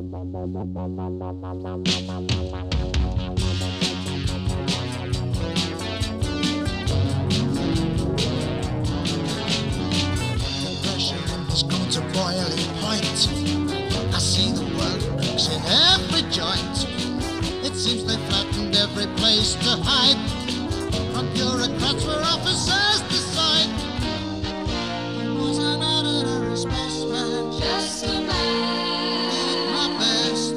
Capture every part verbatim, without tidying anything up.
Pressure has grown to boiling point. I see the world cracks in every joint. It seems they flattened every place to hide. From bureaucrats where officers decide. He was an ordinary spaceman, Just a man, did my best.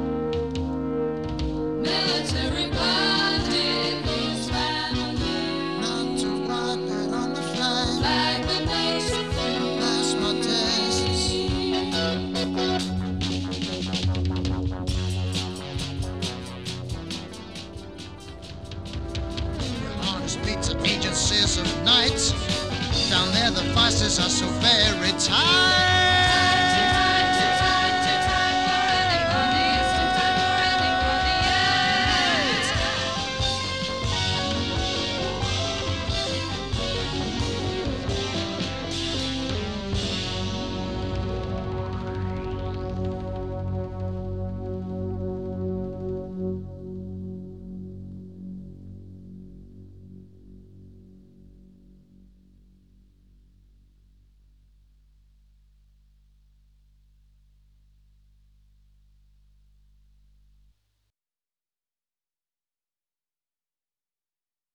military bonded his family. Not to ride that on the flag. Flag that makes you free. Pass my tests. Honest beats at agencies of night. Down there the vices are so very tight.